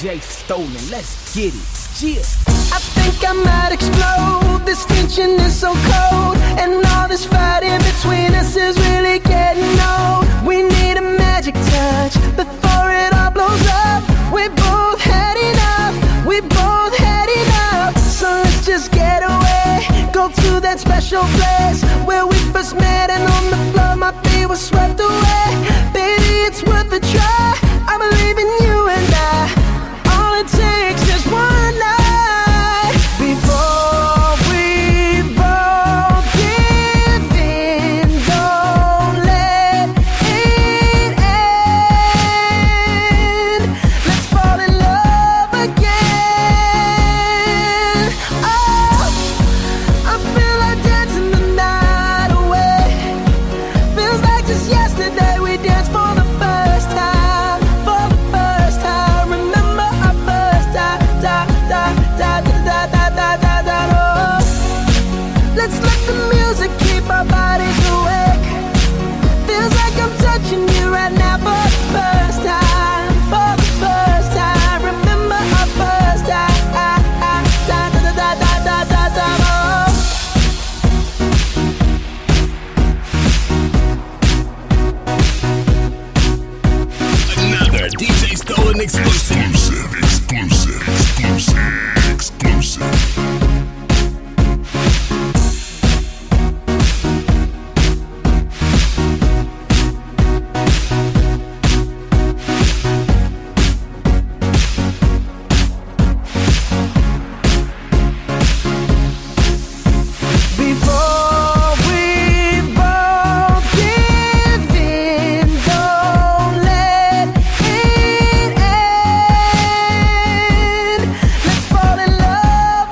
DJ Stolen, let's get it. Yeah. I think I might explode. This tension is so cold, and all this fight in between us is really getting old. We need a magic touch before it all blows up. We both had enough. We both had enough. So let's just get away. Go to that special place where we first met, and on the floor my feet were swept away. Baby, it's worth a try. I believe in you and I. All it takes is one night before we both give in. Don't let it end. Let's fall in love again. Oh, I feel like dancing the night away. Feels like just yesterday we danced for the first time. For the first time. Remember our first time. Oh. Let's let the music keep our bodies awake. Feels like I'm touching you right now for the first time. For the first time. Remember our first time. Oh. Another DJ Stolen exclusive. Exclusive. Before we both give in, don't let it end. Let's fall in love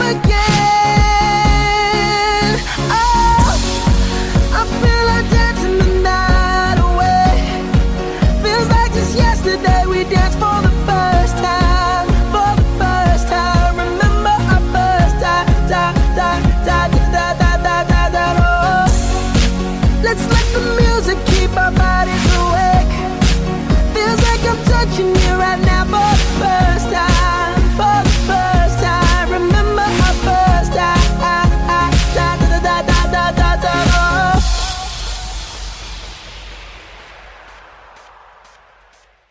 again. Oh, I feel like dancing the night away. Feels like just yesterday we danced for the first time. For the first time. Remember our first time. Oh. Let's let the music keep our bodies awake. Feels like I'm touching you right now, boy.